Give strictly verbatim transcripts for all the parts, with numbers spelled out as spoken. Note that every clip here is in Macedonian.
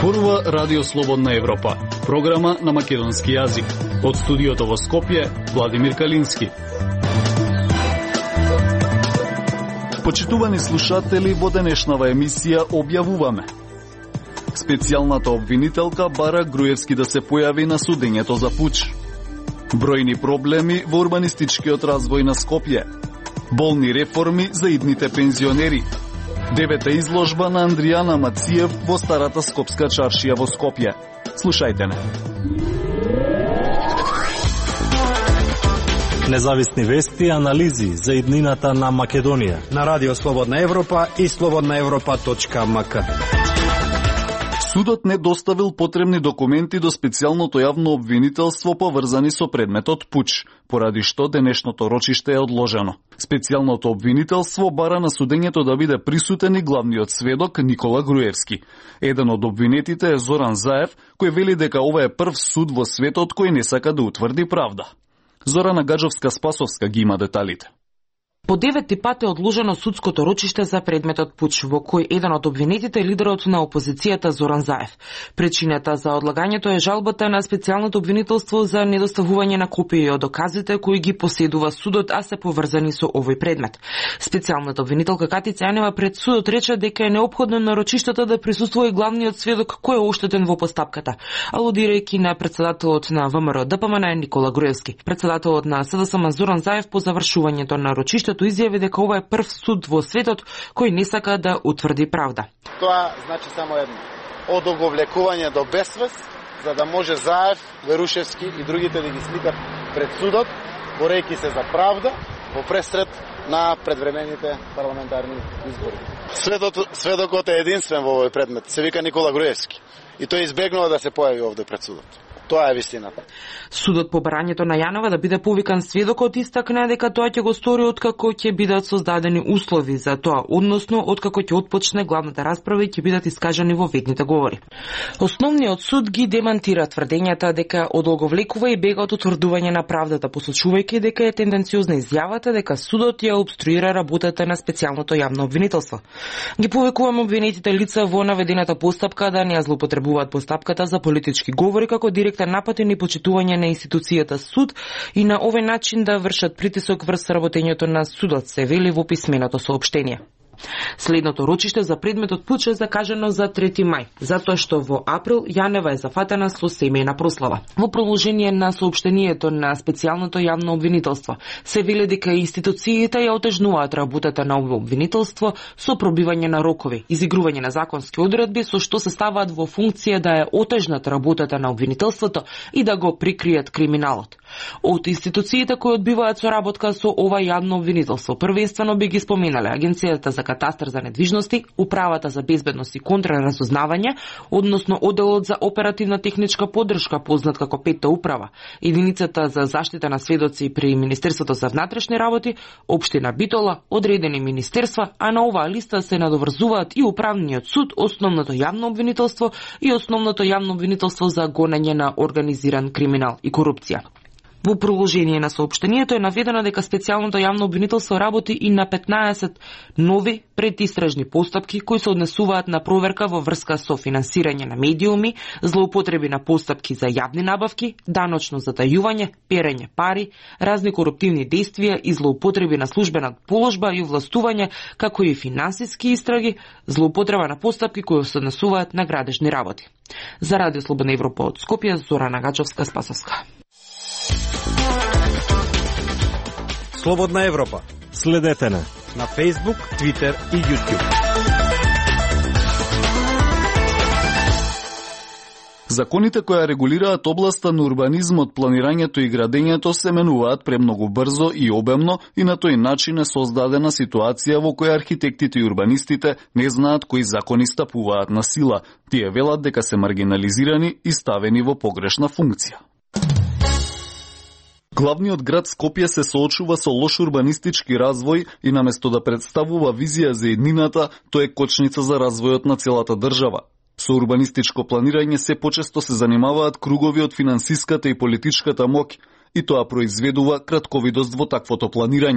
зборува Радио Слободна Европа, програма на македонски јазик. Од студиото во Скопје, Владимир Калински. Почитувани слушатели, во денешнава емисија објавуваме: специјалната обвинителка бара Груевски да се појави на судењето за пуч. Бројни проблеми во урбанистичкиот развој на Скопје. Болни реформи за идните пензионери. Девета изложба на Андријана Мациев во старата скопска чаршија во Скопје. Слушајте не. Независни вести и анализи за иднината на Македонија на Радио Слободна Европа и слободна европа точка ем ка. Судот не доставил потребни документи до специјалното јавно обвинителство поврзани со предметот пуч, поради што денешното рочиште е одложено. Специјалното обвинителство бара на судењето да биде присутен и главниот сведок Никола Груевски. Еден од обвинетите е Зоран Заев, кој вели дека ова е прв суд во светот кој не сака да утврди правда. Зорана Гаджовска-Спасовска ги има деталите. По деветти пат е одложено судското рочиште за предметот пуч, во кој еден од обвинетите е лидерот на опозицијата Зоран Заев. Причината за одлагањето е жалбата на специјалното обвинителство за недоставување на копии од доказите кои ги поседува судот, а се поврзани со овој предмет. Специјалната обвинителка Катица Јанева пред судот рече дека е неопходно на рочиштата да присуствува и главниот сведок кој е оштетен во постапката, алудирајќи на претседателот на ВМРО Д П М Н Никола Груевски. Претседателот на С Д С М Зоран Заев по завршувањето на рочиштето изјави дека ова е прв суд во светот кој не сака да утврди правда. Тоа значи само едно: одоговлекување до безсвест, за да може Заев, Верушевски и другите да ги сликат пред судот, борејќи се за правда во пресред на предвремените парламентарни избори. Сведот, сведокот е единствен во овој предмет. Се вика Никола Груевски и тој избегнува да се појави овде пред судот. Тоа е вистината. Судот по барањето на Јанова да биде повикан сведокот истакна дека тоа ќе го стори откако ќе бидат создадени услови за тоа, односно откако ќе отпочне главната расправа и ќе бидат искажани во ведните говори. Основниот суд ги демантира тврдењата дека одолговлекува и бега од утврдување на правдата, посочувајќи дека е тенденциозна изјавата дека судот ја обструира работата на специјалното јавно обвинителство. Ги повикуваме обвинетите лица во наведената постапка да не ја злоупотребуваат постапката за политички говори како директор напад и непочитување на институцијата суд и на овој начин да вршат притисок врз работењето на судот, се вели во писменото соопштение. Следното рочиште за предметот пуч е закажано за трети мај, затоа што во април Јанева е зафатена со семејна прослава. Во продолжение на соопштението на специјалното јавно обвинителство се вели дека институциите ја отежнуваат работата на овој обвинителство со пробивање на рокови, изигрување на законски одредби со што се ставаат во функција да ја отежнат работата на обвинителството и да го прикријат криминалот. Од институциите кои одбиваат соработка со ова јавно обвинителство првенствено би ги споменале Агенцијата за катастар за недвижности, Управата за безбедност и контраразузнавање, односно Оделот за оперативна техничка поддршка, познат како Петта управа, Единицата за заштита на сведоци при Министерството за внатрешни работи, Општина Битола, одредени министерства, а на оваа листа се надоврзуваат и Управниот суд, Основното јавно обвинителство и Основното јавно обвинителство за гонење на организиран криминал и корупција. Во продолжение на соопштението е наведено дека специјалното јавно обвинителство работи и на петнаесет нови предистражни постапки кои се однесуваат на проверка во врска со финансирање на медиуми, злоупотреби на постапки за јавни набавки, даночно затајување, перење пари, разни коруптивни действија и злоупотреби на службена положба и овластување, како и финансиски истраги, злоупотреба на постапки кои се однесуваат на градежни работи. За Радио Слободна Европа од Скопје, Зорана Гаджовска-Спасовска. Слободна Европа. Следете на на Facebook, Twitter и YouTube. Законите кои регулираат областа на урбанизмот, планирањето и градењето се менуваат премногу брзо и обемно и на тој начин е создадена ситуација во која архитектите и урбанистите не знаат кои закони стапуваат на сила. Тие велат дека се маргинализирани и ставени во погрешна функција. Главниот град Скопје се соочува со лош урбанистички развој и наместо да представува визија за еднината, тој е кочница за развојот на целата држава. Со урбанистичко планирање се почесто се занимаваат кругови од финансиската и политичката моќ, и тоа произведува кратковидост во таквото планирање.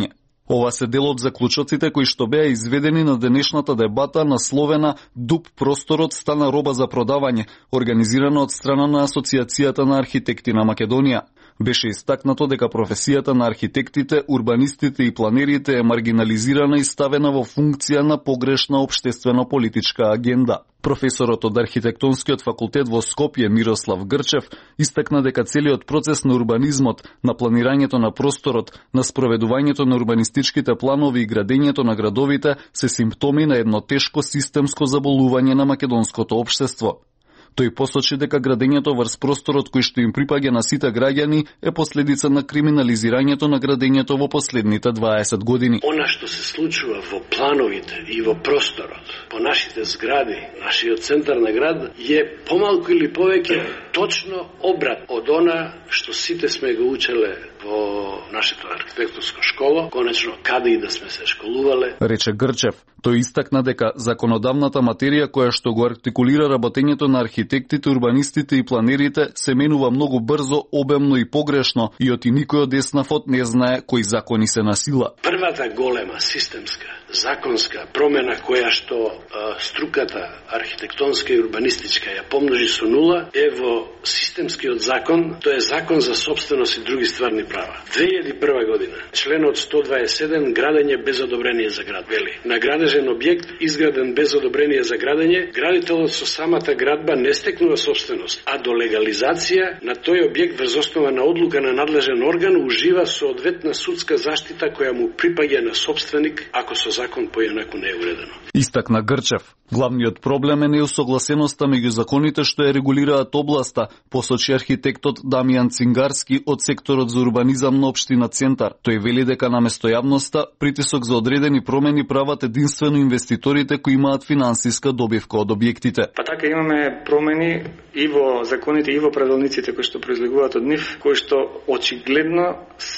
Ова се дел од заклучоците кои што беа изведени на денешната дебата насловена "Дуп просторот стана роба за продавање", организирана од страна на Асоциацијата на архитекти на Македонија. Беше истакнато дека професијата на архитектите, урбанистите и планерите е маргинализирана и ставена во функција на погрешна општествено-политичка агенда. Професорот од архитектонскиот факултет во Скопје Мирослав Грчев истакна дека целиот процес на урбанизмот, на планирањето на просторот, на спроведувањето на урбанистичките планови и градењето на градовите се симптоми на едно тешко системско заболување на македонското општество. Тој посочи дека градењето врз просторот кој што им припаѓа на сите граѓани е последица на криминализирањето на градењето во последните дваесет години. Она што се случува во плановите и во просторот, по нашите згради, нашиот центар на град, е помалку или повеќе точно обрат од она што сите сме го учеле во нашата архитектонска школа, конечно каде и да сме се школувале. Рече Грчев. Тој истакна дека законодавната материја која што го артикулира работењето на архитектите, урбанистите и планерите се менува многу брзо, обемно и погрешно и оти никој од Еснафот не знае кои закони се на сила. Првата голема системска законска промена која што а, струката архитектонска и урбанистичка ја помножи со нула е во системскиот закон, тоа е закон за собственост и други стварни права. две илјади и прва година, членот сто дваесет и седум, градење без одобрение за град, вели. На градежен објект изграден без одобрение за градење, градителот со самата градба не стекнува собственост, а до легализација на тој објект врз основа на одлука на надлежен орган ужива соодветна судска заштита која му припаѓа на собственик ако со закон поинаку не е уредено. Истакна Грчев. Главниот проблем е неусогласеноста меѓу законите што ја регулираат областа, посочи архитектот Дамјан Цингарски од секторот за урбанизам на општина Центар. Тој вели дека наместо јавноста, притисок за одредени промени прават единствено инвеститорите кои имаат финансиска добивка од објектите. Па така имаме промени и во законите и во правилниците кои што произлегуваат од нив, кои што очигледно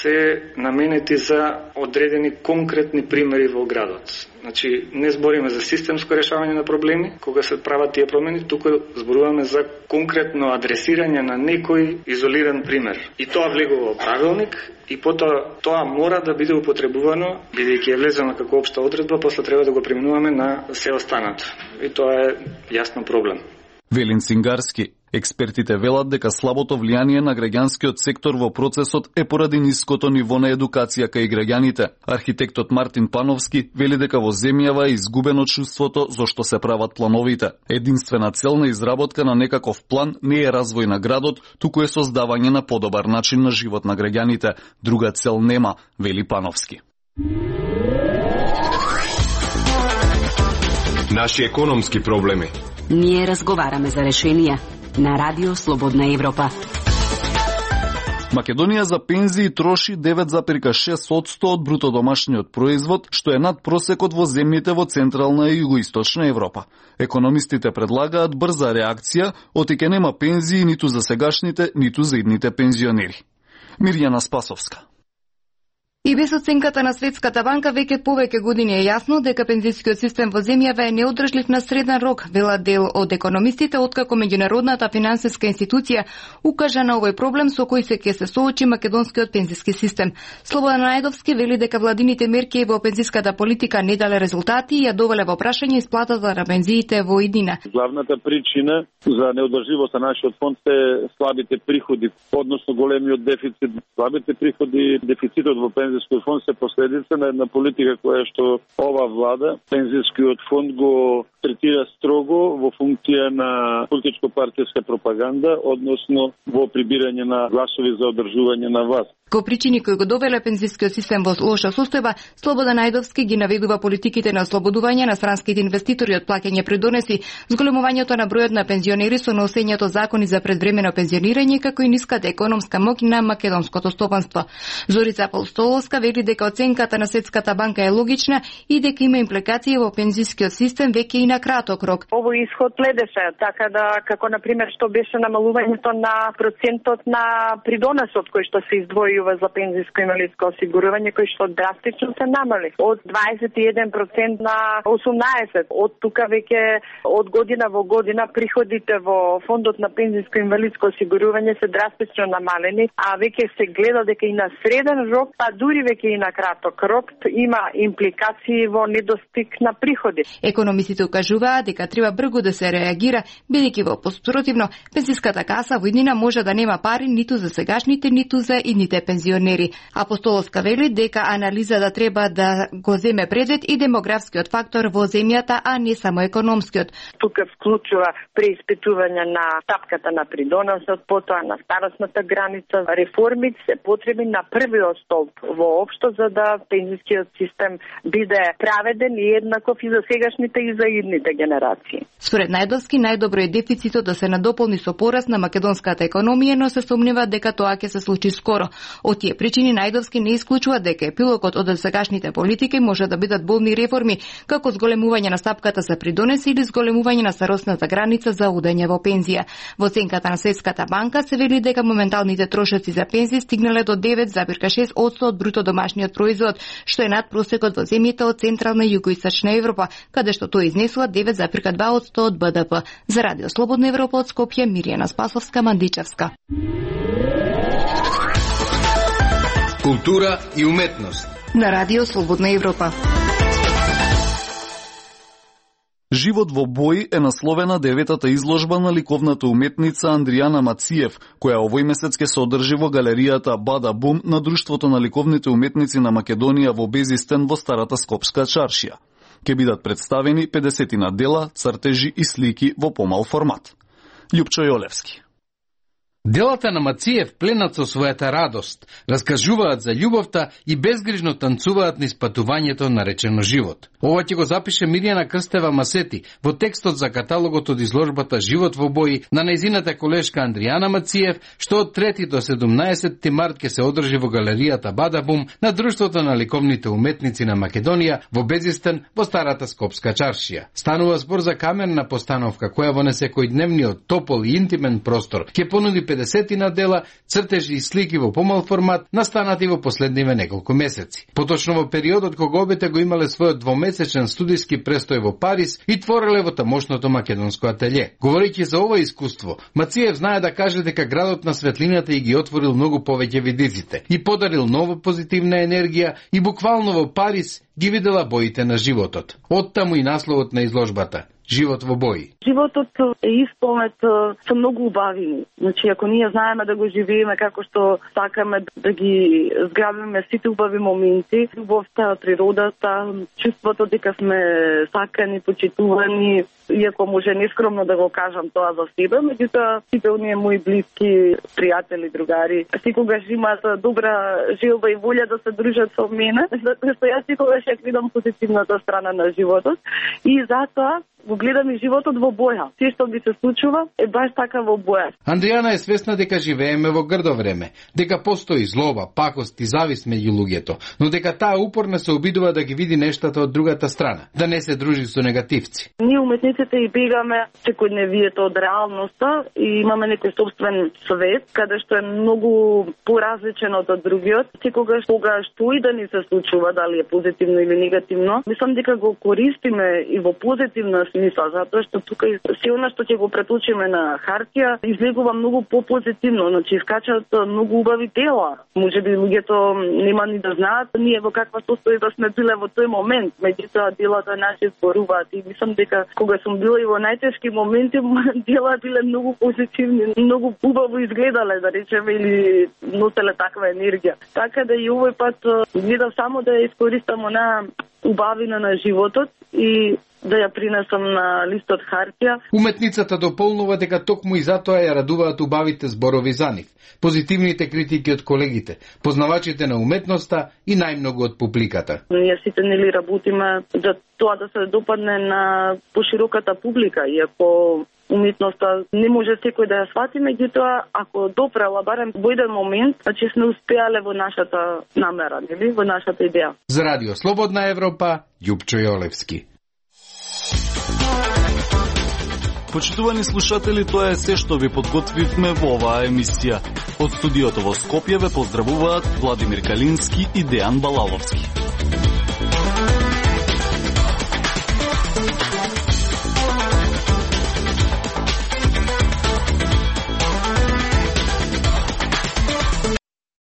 се наменети за одредени конкретни примери во градот. Значи, не збориме за системско решавање на проблеми, кога се прават тие промени, туку зборуваме за конкретно адресирање на некој изолиран пример. И тоа влегува во правилник, и потоа тоа мора да биде употребувано, бидејќи е влезено како општа одредба, после треба да го преминуваме на се останато. И тоа е јасно проблем. Велин Цингарски. Експертите велат дека слабото влијание на граѓанскиот сектор во процесот е поради ниското ниво на едукација кај граѓаните. Архитектот Мартин Пановски вели дека во земјава е изгубено чувството зошто се прават плановите. Единствена цел на изработка на некаков план не е развој на градот, туку е создавање на подобар начин на живот на граѓаните. Друга цел нема, вели Пановски. Наши економски проблеми. Ние разговараме за решенија на Радио Слободна Европа. Македонија за пензии троши девет зарез и шест одсто од бруто домашниот производ, што е над просекот во земјите во Централна и Југоисточна Европа. Економистите предлагаат брза реакција, оти нема пензии ниту за сегашните, ниту за идните пензионери. Мирјана Спасовска. И без оценката на Светската банка веќе повеќе години е јасно дека пензискиот систем во земјава е неодржлив на среден рок, велат дел од економистите, откако меѓународната финансиска институција укажа на овој проблем со кој се ќе се соочи македонскиот пензиски систем. Слободан Најдовски вели дека владините мерки во пензиската политика не дале резултати и ја довеле во прашање исплатата на пензиите во иднина. Главната причина за неодржливост на нашиот фонд е слабите приходи, односно големиот дефицит. Слабите приходи, дефицитот во пензискиот фонд се последица на една политика која што ова влада, пензискиот фонд го третира строго во функција на политичко-партијска пропаганда, односно во прибирање на гласови за одржување на власт. Ко причини кои го довеле пензискиот систем во лоша состојба, Слободан Најдовски ги наведува политиките на ослободување на странските инвеститори од плаќање придонеси, зголемувањето на бројот на пензионери со носењето закони за предвремено пензионирање, како и ниската економска моќ на македонското стопанство. Зорица Апостоловска вели дека оценката на Светската банка е логична и дека има импликации во пензискиот систем веќе и на краток рок. Овој исход следеше, така да како на пример што беше намалувањето на процентот на придонесот кој што се издвои дуриове за пензиско и инвалидско осигурување кои што драстично се намали од дваесет и еден процент на осумнаесет проценти. Од тука веќе од година во година приходите во фондот на пензиско и инвалидско осигурување се драстично намалени, а веќе се гледа дека и на среден рок, па дури веќе и на краток рок има импликации во недостиг на приходи. Економистите укажуваат дека треба брзо да се реагира, бидејќи во поспротивно пензиската каса во иднина може да нема пари ниту за сегашните, ниту за идните пензионери. Апостоловска вели дека анализата треба да го земе предвид и демографскиот фактор во земјата, а не само економскиот. Тука вклучува преиспитување на стапката на придоносот, потоа на старосната граница. Реформи се потребни на првиот столб воопшто за да пензискиот систем биде праведен и еднаков и за сегашните и за идните генерации. Според Најдовски, најдобро е дефицитот да се надополни со пораст на македонската економија, но се сомнива дека тоа ќе се случи скоро. Од тие причини Најдовски не исклучува дека епилогот од сегашните политики може да бидат болни реформи, како зголемување на стапката за придонеси или зголемување на старосната граница за одење во пензија. Во оценката на Светската банка се вели дека моменталните трошоци за пензии стигнале до девет зарез шест одсто од бруто домашниот производ, што е над просекот во земјите од Централна и Југоисточна Европа, каде што тој изнесува девет зарез два одсто од Б Д П. За Радио Слободна Европа од Скопје, Миријана Спасовска, Мандичевска. Култура и уметност на Радио Слободна Европа. Живот во бои е насловена деветата изложба на ликовната уметница Андријана Мациев, која овој месец ќе се одржи во галеријата Бада Бум на Друштвото на ликовните уметници на Македонија во Безистен во Старата Скопска чаршија. Ке бидат представени педесетина дела, цртежи и слики во помал формат. Љупчо Јолевски. Делата на Мациев пленат со својата радост, раскажуваат за љубовта и безгрижно танцуваат низ патувањето наречено живот. Ова ќе го запише Миријана Крстева Масети во текстот за каталогот од изложбата Живот во бои на нејзината колешка Андријана Мациев, што од трети до седумнаесети март ќе се одржи во галеријата Бадабум на Друштвото на ликовните уметници на Македонија во Безистен во Старата Скопска чаршија. Станува збор за камерна постановка која во несекојдневниот топол и интимен простор ќе понуди педесетина дела, цртежи и слики во помал формат, настанати во последниве неколку месеци. Поточно во периодот кога обете го имале својот двомесечен студиски престој во Париз и твореле во тамошното македонско ателје. Говорејќи за ова искуство, Мациев знае да каже дека градот на светлината и ги отворил многу повеќе видиците и подарил нова позитивна енергија и буквално во Париз ги видела боите на животот. Оттаму и насловот на изложбата Живот во бои. Животот е исполнет со многу убавини. Значи, ако ние знаеме да го живееме како што сакаме да ги зграбиме сите убави моменти, љубовта, природата, чувството дека сме сакани, почитувани, иако може нескромно да го кажам тоа за себе, меѓутоа сите оние мои блиски, пријатели, другари, секогаш имаат добра желба и волја да се дружат со мене, затоа што јас секогаш ја гледам позитивната страна на животот и затоа го гледам и животот во боја. Се што би се случува е баш така во боја. Андријана е свесна дека живееме во грдо време, дека постои злоба, пакост и завист меѓу луѓето, но дека таа упорно се обидува да ги види нештата од другата страна, да не се дружи со негативци. Ние уметниците и бегаме секојдневието од реалноста и имаме некој собствен свет, каде што е многу поразличен од другиот. Секогаш кога што и да ни се случува, дали е позитивно или негативно, мислам дека го користиме и во позитивна смисла, затоа што тука се она што ќе го преточиме на хартија излегува многу попозитивно, значи искачаат многу убави дела. Можеби луѓето нема ни да знаат ние во каква состојба сме биле во тој момент, меѓутоа делата наши зборуваат и мислам дека кога сум била и во најтешки моменти, дела биле многу позитивни, многу убаво изгледале, да речеме, или носеле таква енергија. Така да и овој пат гледам само да ја искористам на убавина на животот и да ја принесам на листот хартија. Уметницата дополнува дека токму и затоа ја радуваат убавите зборови за нив, позитивните критики од колегите, познавачите на уметноста и најмногу од публиката. Ние сите нели работиме за тоа да се допадне на пошироката публика, иако уметноста не може секој да ја свати, меѓутоа ако допрела барем во еден момент, значи сме успеале во нашата намера, нели, во нашата идеја. За Радио Слободна Европа, Љупчо Јолевски. Почитувани слушатели, тоа е се што ви подготвивме во оваа емисија. Од студиото во Скопје ве поздравуваат Владимир Калински и Дејан Балаловски.